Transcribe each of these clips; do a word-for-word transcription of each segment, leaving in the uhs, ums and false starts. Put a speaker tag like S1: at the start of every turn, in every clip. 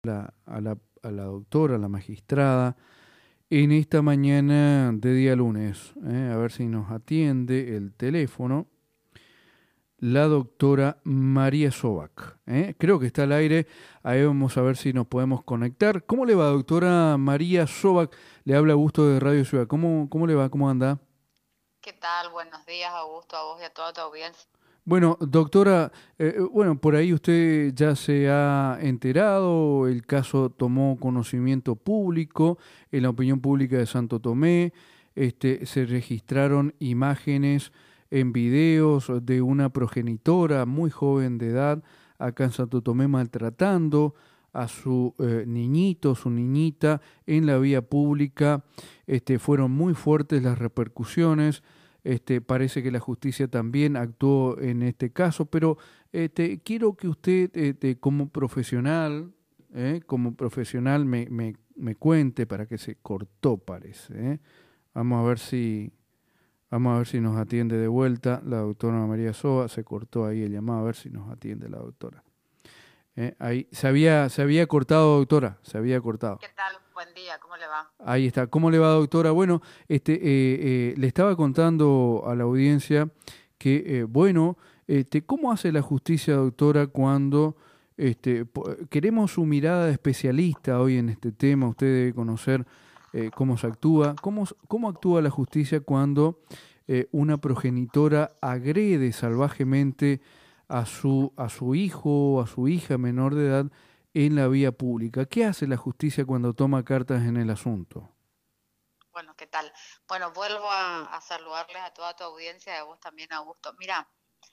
S1: la, a, la, a la doctora, a la magistrada, en esta mañana de día lunes. ¿eh? A ver si nos atiende el teléfono la doctora María Sobac. ¿eh? Creo que está al aire. Ahí vamos a ver si nos podemos conectar. ¿Cómo le va, doctora María Sobac? Le habla Augusto de Radio Ciudad. ¿Cómo, cómo le va? ¿Cómo anda?
S2: ¿Qué tal? Buenos días, Augusto, a vos y a toda tu audiencia.
S1: Bueno, doctora, eh, bueno, por ahí usted ya se ha enterado, el caso tomó conocimiento público en la opinión pública de Santo Tomé, este, se registraron imágenes en videos de una progenitora muy joven de edad acá en Santo Tomé maltratando a su eh, niñito, su niñita en la vía pública. Este, fueron muy fuertes las repercusiones. Este, parece que la justicia también actuó en este caso, pero este, quiero que usted, este, como profesional, ¿eh? como profesional, me, me, me cuente para que se cortó, parece. ¿eh? Vamos a ver si, vamos a ver si nos atiende de vuelta la doctora María Soba. Se cortó ahí el llamado, a ver si nos atiende la doctora. ¿eh? Ahí se había, se había cortado, doctora, se había cortado.
S2: ¿Qué tal? Buen día, ¿cómo le va?
S1: Ahí está. ¿Cómo le va, doctora? Bueno, este, eh, eh, le estaba contando a la audiencia que, eh, bueno, este, ¿cómo hace la justicia, doctora, cuando este, po- queremos su mirada de especialista hoy en este tema? Usted debe conocer eh, cómo se actúa. ¿Cómo, s- cómo actúa la justicia cuando eh, una progenitora agrede salvajemente a su, a su hijo o a su hija menor de edad en la vía pública? ¿Qué hace la justicia cuando toma cartas en el asunto?
S2: Bueno, ¿qué tal? Bueno, vuelvo a, a saludarles a toda tu audiencia y a vos también, Augusto. Mira,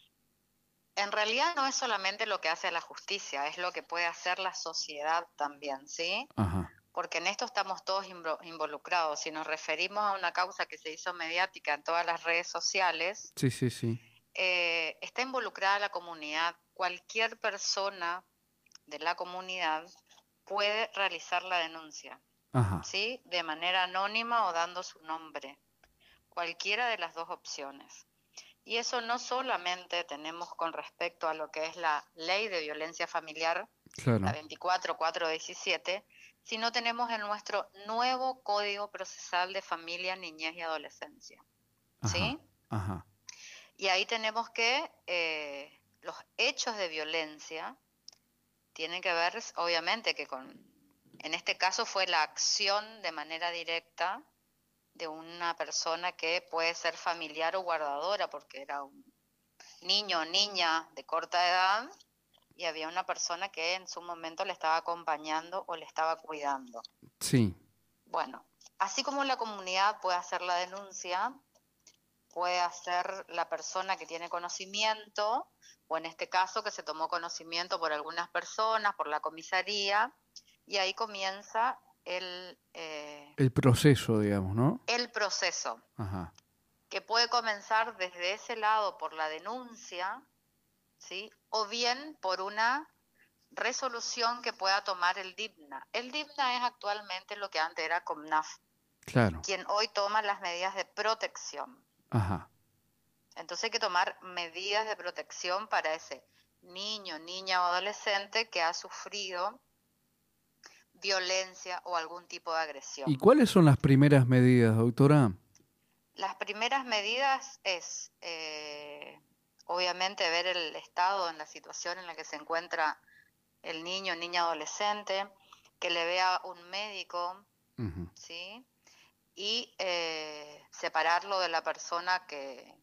S2: en realidad no es solamente lo que hace la justicia, es lo que puede hacer la sociedad también, ¿sí?
S1: Ajá.
S2: Porque en esto estamos todos invo- involucrados. Si nos referimos a una causa que se hizo mediática en todas las redes sociales,
S1: Sí, sí, sí.
S2: eh, está involucrada la comunidad. Cualquier persona de la comunidad puede realizar la denuncia.
S1: Ajá.
S2: ¿Sí? De manera anónima o dando su nombre, cualquiera de las dos opciones. Y eso no solamente tenemos con respecto a lo que es la ley de violencia familiar, la
S1: Claro.
S2: veinticuatro mil cuatrocientos diecisiete, sino tenemos en nuestro nuevo Código Procesal de Familia, Niñez y Adolescencia.
S1: Ajá.
S2: ¿Sí?
S1: Ajá.
S2: Y ahí tenemos que eh, los hechos de violencia tienen que ver, obviamente, que con, en este caso fue la acción de manera directa de una persona que puede ser familiar o guardadora, porque era un niño o niña de corta edad y había una persona que en su momento le estaba acompañando o le estaba cuidando.
S1: Sí.
S2: Bueno, así como la comunidad puede hacer la denuncia, puede hacer la persona que tiene conocimiento, o en este caso que se tomó conocimiento por algunas personas, por la comisaría, y ahí comienza el, eh,
S1: El proceso, digamos, ¿no?
S2: el proceso,
S1: Ajá.
S2: que puede comenzar desde ese lado por la denuncia, ¿sí? O bien por una resolución que pueda tomar el DIPNA. El DIPNA es actualmente lo que antes era COMNAF,
S1: Claro.
S2: quien hoy toma las medidas de protección.
S1: Ajá.
S2: Entonces hay que tomar medidas de protección para ese niño, niña o adolescente que ha sufrido violencia o algún tipo de
S1: ¿Y
S2: agresión.
S1: cuáles son las primeras medidas, doctora?
S2: Las primeras medidas es, eh, obviamente, ver el estado en la situación en la que se encuentra el niño, niña, adolescente, que le vea un médico,
S1: Ujú.
S2: ¿sí? Y eh, separarlo de la persona que,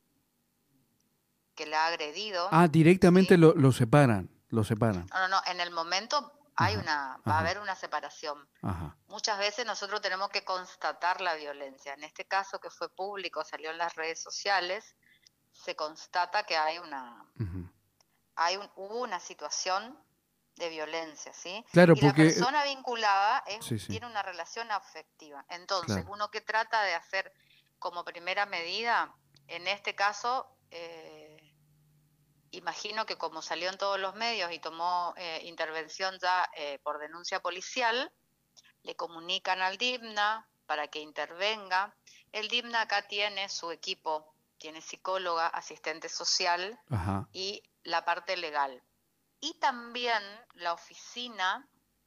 S2: que le ha agredido,
S1: Ah, directamente
S2: ¿sí?
S1: lo, lo separan. Lo separan.
S2: No, no, no, en el momento hay
S1: Ajá.
S2: una, va a
S1: Ajá.
S2: haber una separación.
S1: Ajá.
S2: Muchas veces nosotros tenemos que constatar la violencia. En este caso que fue público, salió en las redes sociales, se constata que hay una,
S1: Ujú.
S2: hay un, hubo una situación de violencia, ¿sí?
S1: Claro,
S2: Y la
S1: porque... eh,
S2: persona vinculada es,
S1: Sí, sí.
S2: tiene una relación afectiva. Entonces,
S1: Claro.
S2: uno que trata de hacer como primera medida, en este caso, eh, imagino que como salió en todos los medios y tomó eh, intervención ya eh, por denuncia policial, le comunican al DIPNA para que intervenga. El DIPNA acá tiene su equipo, tiene psicóloga, asistente social
S1: Ajá.
S2: y la parte legal. Y también la oficina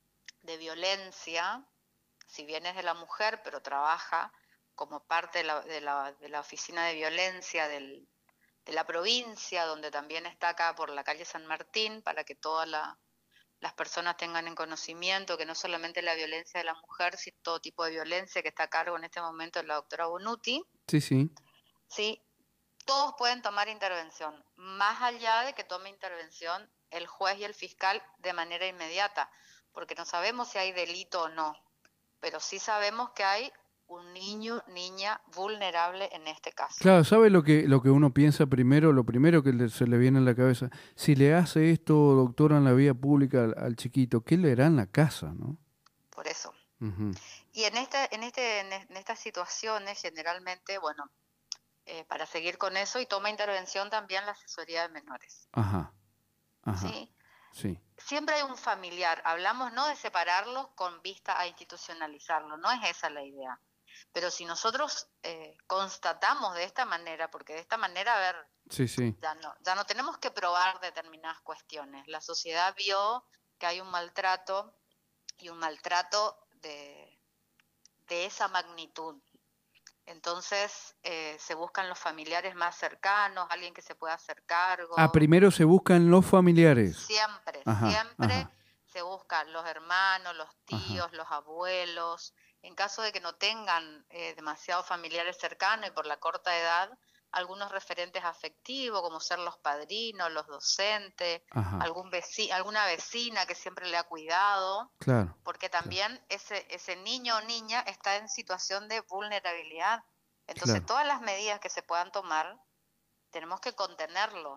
S2: de violencia, si bien es de la mujer, pero trabaja como parte de la, de la, de la oficina de violencia del, de la provincia, donde también está acá por la calle San Martín, para que todas la, las personas tengan en conocimiento que no solamente la violencia de la mujer, sino todo tipo de violencia, que está a cargo en este momento de la doctora Bonuti.
S1: Sí, sí.
S2: Sí, todos pueden tomar intervención, más allá de que tome intervención el juez y el fiscal de manera inmediata, porque no sabemos si hay delito o no, pero sí sabemos que hay un niño, niña vulnerable en este caso.
S1: Claro, ¿sabe lo que, lo que uno piensa primero? Lo primero que le, se le viene a la cabeza, si le hace esto, doctora, en la vía pública al, al chiquito, ¿qué le hará en la casa, no?
S2: Por eso.
S1: Uh-huh.
S2: Y en, este, en, este, en estas situaciones, generalmente, bueno, eh, para seguir con eso, y toma intervención también la asesoría de menores.
S1: Ajá, ajá,
S2: ¿Sí?
S1: sí.
S2: Siempre hay un familiar, hablamos no de separarlos con vista a institucionalizarlo, no es esa la idea. Pero si nosotros eh, constatamos de esta manera, porque de esta manera, a ver,
S1: sí, sí.
S2: Ya, no, ya no tenemos que probar determinadas cuestiones. La sociedad vio que hay un maltrato y un maltrato de, de esa magnitud. Entonces eh, se buscan los familiares más cercanos, alguien que se pueda hacer cargo.
S1: Ah, primero se buscan los familiares.
S2: Siempre,
S1: ajá,
S2: siempre
S1: ajá.
S2: se buscan los hermanos, los tíos, ajá. los abuelos. En caso de que no tengan eh, demasiados familiares cercanos y por la corta edad, algunos referentes afectivos, como ser los padrinos, los docentes,
S1: ajá.
S2: algún veci- alguna vecina que siempre le ha cuidado,
S1: claro,
S2: porque también claro. ese, ese niño o niña está en situación de vulnerabilidad. Entonces
S1: claro.
S2: todas las medidas que se puedan tomar, tenemos que contenerlo.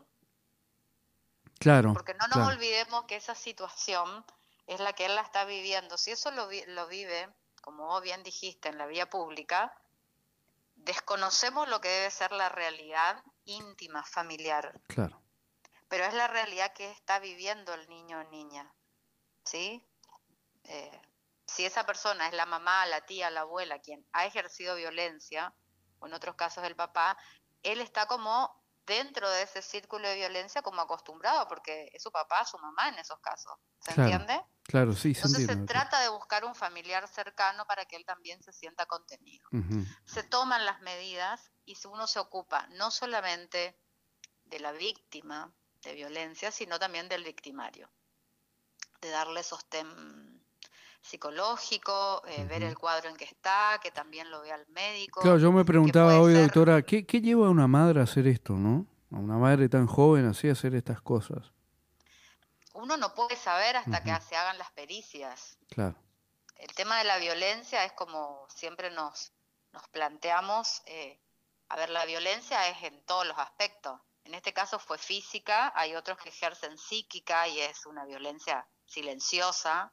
S1: Claro.
S2: Porque no nos
S1: claro.
S2: olvidemos que esa situación es la que él la está viviendo. Si eso lo, vi- lo vive, como vos bien dijiste, en la vía pública, desconocemos lo que debe ser la realidad íntima, familiar.
S1: Claro.
S2: Pero es la realidad que está viviendo el niño o niña, ¿sí? Eh, si esa persona es la mamá, la tía, la abuela, quien ha ejercido violencia, o en otros casos el papá, él está como dentro de ese círculo de violencia como acostumbrado, porque es su papá, su mamá en esos casos, ¿se
S1: claro.
S2: entiende?
S1: Claro, sí, se
S2: Entonces
S1: entiende.
S2: se trata de buscar un familiar cercano para que él también se sienta contenido.
S1: Uh-huh.
S2: Se toman las medidas y si uno se ocupa no solamente de la víctima de violencia, sino también del victimario, de darle sostén psicológico, eh, uh-huh. ver el cuadro en que está, que también lo vea el médico.
S1: Claro, yo me preguntaba hoy,
S2: ser...
S1: doctora, ¿qué, ¿qué lleva a una madre a hacer esto, no? A una madre tan joven así a hacer estas cosas.
S2: Uno no puede saber hasta uh-huh. que se hagan las pericias.
S1: Claro.
S2: El tema de la violencia es como siempre nos, nos planteamos, eh, a ver, la violencia es en todos los aspectos. En este caso fue física, hay otros que ejercen psíquica y es una violencia silenciosa.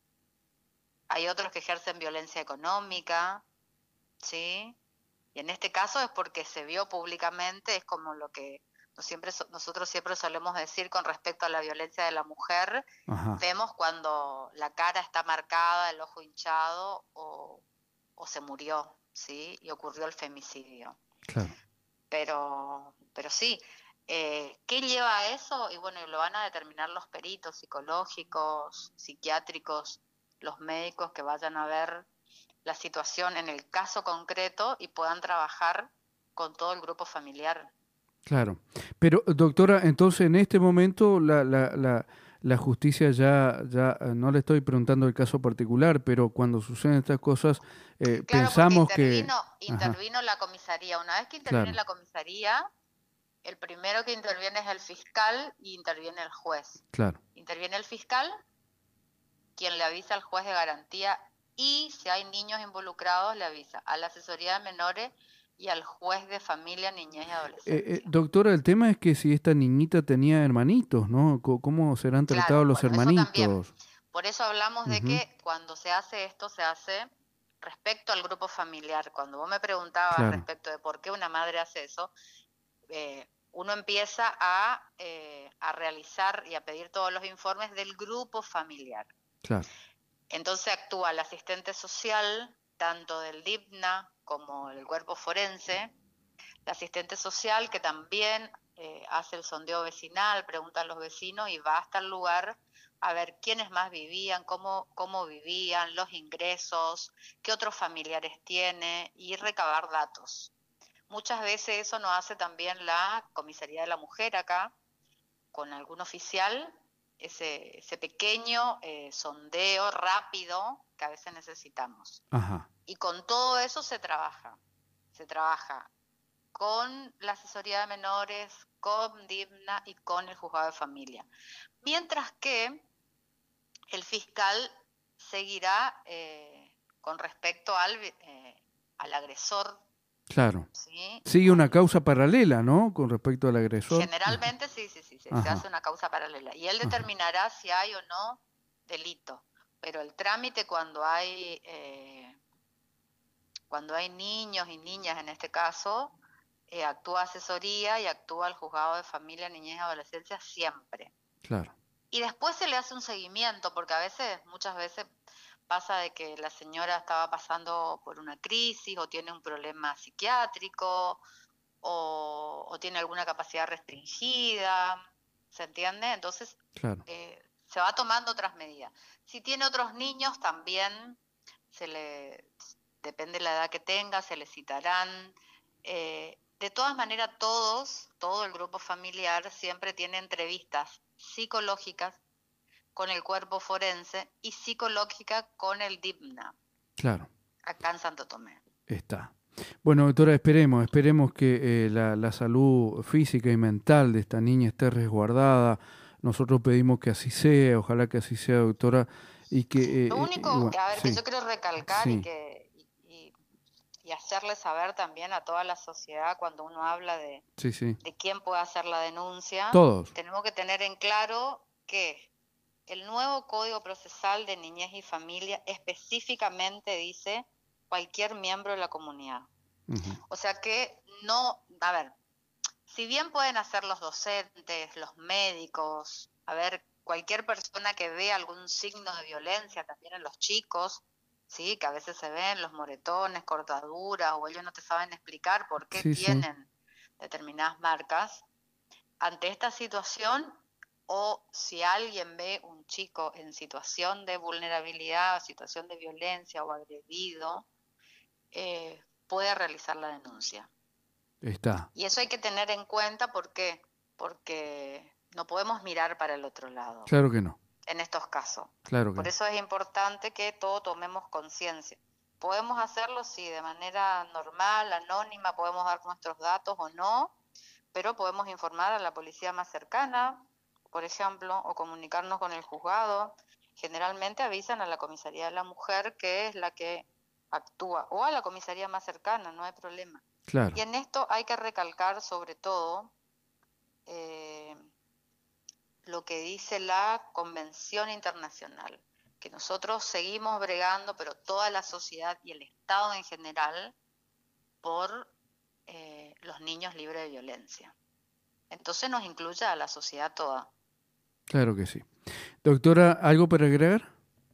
S2: Hay otros que ejercen violencia económica, ¿sí? Y en este caso es porque se vio públicamente, es como lo que siempre nosotros siempre solemos decir con respecto a la violencia de la mujer. Ajá. Vemos cuando la cara está marcada, el ojo hinchado o, o se murió, ¿sí? Y ocurrió el femicidio.
S1: Claro.
S2: Pero, pero sí, eh, ¿qué lleva a eso? Y bueno, lo van a determinar los peritos psicológicos, psiquiátricos, los médicos que vayan a ver la situación en el caso concreto y puedan trabajar con todo el grupo familiar.
S1: Claro, pero doctora, entonces en este momento la, la, la, la justicia ya, ya, no le estoy preguntando el caso particular, pero cuando suceden estas cosas, eh,
S2: claro,
S1: pensamos
S2: intervino,
S1: que...
S2: intervino la comisaría. Una vez que interviene
S1: claro.
S2: la comisaría, el primero que interviene es el fiscal y interviene el juez.
S1: Claro.
S2: Interviene el fiscal, quien le avisa al juez de garantía y si hay niños involucrados le avisa a la asesoría de menores y al juez de familia, niñez y adolescencia.
S1: Eh, eh, doctora, el tema es que si esta niñita tenía hermanitos, ¿no? ¿Cómo serán tratados
S2: claro,
S1: los
S2: bueno,
S1: hermanitos?
S2: Eso Por eso hablamos uh-huh. de que cuando se hace esto, se hace respecto al grupo familiar. Cuando vos me preguntabas claro. respecto de por qué una madre hace eso, eh, uno empieza a, eh, a realizar y a pedir todos los informes del grupo familiar.
S1: Claro.
S2: Entonces actúa el asistente social, tanto del D I P N A como el cuerpo forense, el asistente social que también eh, hace el sondeo vecinal, pregunta a los vecinos y va hasta el lugar a ver quiénes más vivían, cómo, cómo vivían, los ingresos, qué otros familiares tiene y recabar datos. Muchas veces eso nos hace también la Comisaría de la Mujer acá, con algún oficial, ese, ese pequeño eh, sondeo rápido que a veces necesitamos.
S1: Ajá.
S2: Y con todo eso se trabaja, se trabaja con la asesoría de menores, con DIMNA y con el juzgado de familia. Mientras que el fiscal seguirá eh, con respecto al, eh, al agresor.
S1: Claro.
S2: ¿Sí?
S1: Sigue una causa paralela, ¿no? Con respecto al agresor.
S2: Generalmente sí, sí, sí, se, se hace una causa paralela. Y él determinará Ajá. si hay o no delito. Pero el trámite cuando hay eh, cuando hay niños y niñas en este caso, eh, actúa asesoría y actúa el juzgado de familia, niñez y adolescencia siempre.
S1: Claro.
S2: Y después se le hace un seguimiento, porque a veces, muchas veces pasa de que la señora estaba pasando por una crisis o tiene un problema psiquiátrico o, o tiene alguna capacidad restringida, ¿se entiende? Entonces
S1: claro.
S2: eh, se va tomando otras medidas. Si tiene otros niños también se le, depende de la edad que tenga, se le citarán. Eh, de todas maneras todos, todo el grupo familiar siempre tiene entrevistas psicológicas con el cuerpo forense y psicológica con el DIMNA.
S1: Claro.
S2: Acá en Santo Tomé.
S1: Está. Bueno, doctora, esperemos, esperemos que eh, la, la salud física y mental de esta niña esté resguardada. Nosotros pedimos que así sea, ojalá que así sea, doctora. Y que, eh,
S2: Lo único,
S1: eh, bueno,
S2: que, a ver,
S1: sí.
S2: que yo quiero recalcar
S1: sí.
S2: y que y, y hacerle saber también a toda la sociedad cuando uno habla de,
S1: sí, sí.
S2: de quién puede hacer la denuncia,
S1: todos.
S2: Tenemos que tener en claro que el nuevo Código Procesal de Niñez y Familia específicamente dice cualquier miembro de la comunidad.
S1: Uh-huh.
S2: O sea que no, a ver, si bien pueden hacer los docentes, los médicos, a ver, cualquier persona que vea algún signo de violencia también en los chicos, sí, que a veces se ven los moretones, cortaduras, o ellos no te saben explicar por qué
S1: sí,
S2: tienen
S1: sí.
S2: determinadas marcas. Ante esta situación, o si alguien ve un chico en situación de vulnerabilidad, situación de violencia o agredido, eh, puede realizar la denuncia.
S1: Está.
S2: Y eso hay que tener en cuenta, ¿por qué? Porque no podemos mirar para el otro lado.
S1: Claro que no.
S2: En estos casos.
S1: Claro que
S2: Por
S1: no.
S2: eso es importante que todos tomemos conciencia. Podemos hacerlo, sí, de manera normal, anónima, podemos dar nuestros datos o no, pero podemos informar a la policía más cercana, por ejemplo, o comunicarnos con el juzgado. Generalmente avisan a la Comisaría de la Mujer, que es la que actúa, o a la comisaría más cercana, no hay problema.
S1: Claro.
S2: Y en esto hay que recalcar sobre todo eh, lo que dice la Convención Internacional, que nosotros seguimos bregando, pero toda la sociedad y el Estado en general, por eh, los niños libres de violencia. Entonces nos incluye a la sociedad toda.
S1: Claro que sí. Doctora, ¿algo para agregar?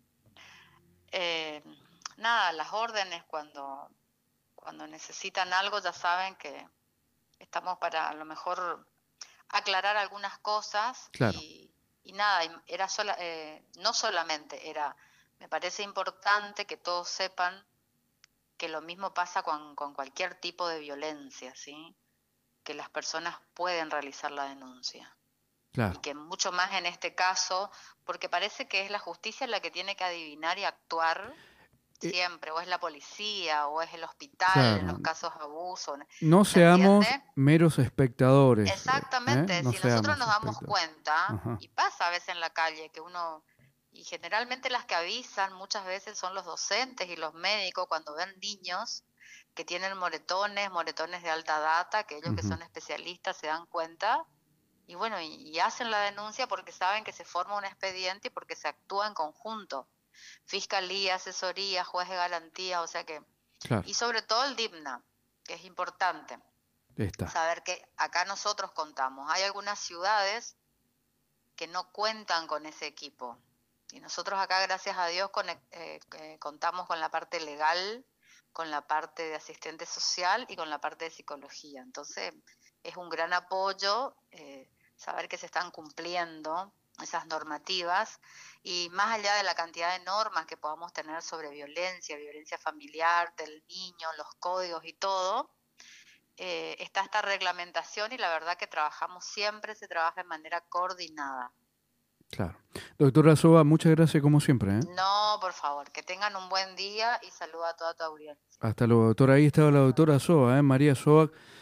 S2: Eh, nada, las órdenes cuando, cuando necesitan algo ya saben que estamos para a lo mejor aclarar algunas cosas.
S1: Claro.
S2: y, y nada, era sola, eh, no solamente era, me parece importante que todos sepan que lo mismo pasa con, con cualquier tipo de violencia, ¿sí? Que las personas pueden realizar la denuncia.
S1: Claro.
S2: Y que mucho más en este caso, porque parece que es la justicia la que tiene que adivinar y actuar eh, siempre, o es la policía, o es el hospital, claro, en los casos de abuso.
S1: No seamos
S2: entiende?
S1: meros espectadores.
S2: Exactamente,
S1: ¿eh? No
S2: si nosotros nos damos
S1: espectadores.
S2: cuenta,
S1: Ajá.
S2: y pasa a veces en la calle, que uno, y generalmente las que avisan muchas veces son los docentes y los médicos cuando ven niños que tienen moretones, moretones de alta data, que ellos uh-huh. que son especialistas se dan cuenta, y bueno, y, y hacen la denuncia porque saben que se forma un expediente y porque se actúa en conjunto. Fiscalía, asesoría, juez de garantía, o sea que...
S1: Claro.
S2: Y sobre todo el DIMNA, que es importante.
S1: Está.
S2: Saber que acá nosotros contamos. Hay algunas ciudades que no cuentan con ese equipo. Y nosotros acá, gracias a Dios, con, eh, eh, contamos con la parte legal, con la parte de asistente social y con la parte de psicología. Entonces, es un gran apoyo eh, saber que se están cumpliendo esas normativas, y más allá de la cantidad de normas que podamos tener sobre violencia, violencia familiar, del niño, los códigos y todo, eh, está esta reglamentación y la verdad que trabajamos siempre, se trabaja de manera coordinada.
S1: Claro. Doctora Soba, muchas gracias como siempre. ¿eh?
S2: No, por favor, que tengan un buen día y saluda a toda tu audiencia.
S1: Hasta luego, doctora. Ahí estaba la doctora Soba, ¿eh? María Soba,